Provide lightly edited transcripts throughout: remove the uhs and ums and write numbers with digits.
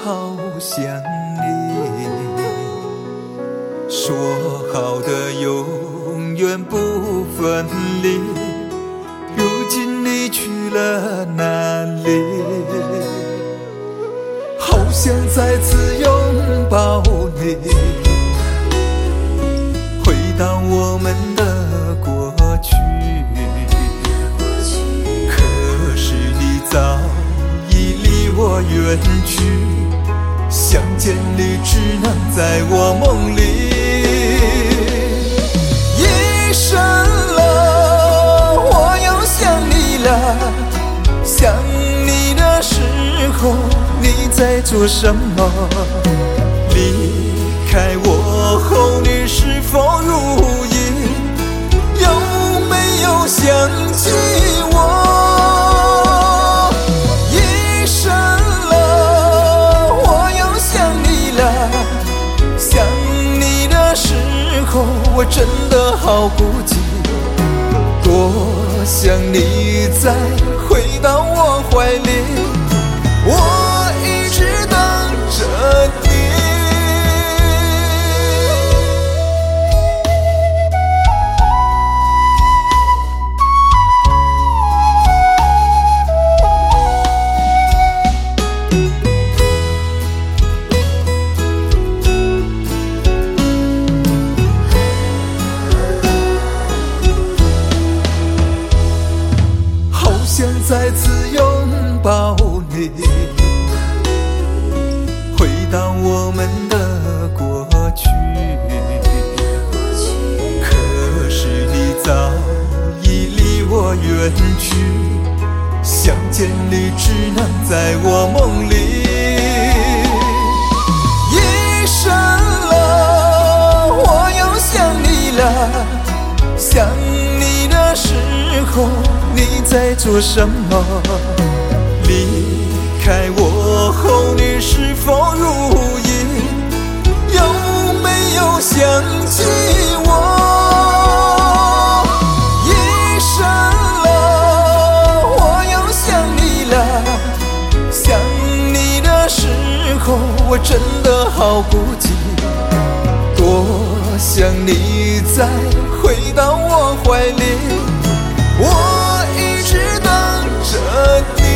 好想你，说好的永远不分离，如今你去了哪里？好想再次拥抱你，回到我们的过去，可是你早已离我远去，想见你只能在我梦里。夜深了，我又想你了，想你的时候你在做什么？离开我后你是否如意？有没有想起我？夜深了，我又想你了，想你的时候我真的好孤寂，多想你再回到我怀里，我一直等着你。好想再次拥抱你，回到我们的过去，可是你早已离我远去，想见你只能在我梦里。夜深了，我又想你了，想你的时候你在做什么？离开我后你是否如意？有没有想起我？夜深了，我又想你了，想你的时候我真的好孤寂，多想你再回到我怀里，我一直等着你。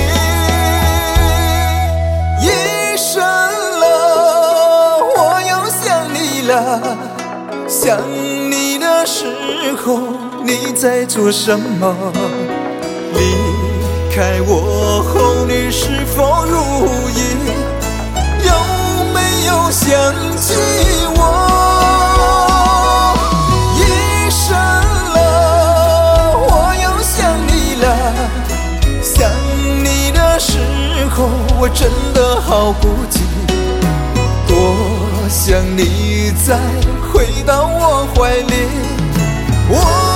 夜深了，我又想你了，想你的时候你在做什么？离开我后你是否如意？有没有想起我？夜深了，我又想你了，想你的时候我真的好孤寂，多想你再回到我怀里，我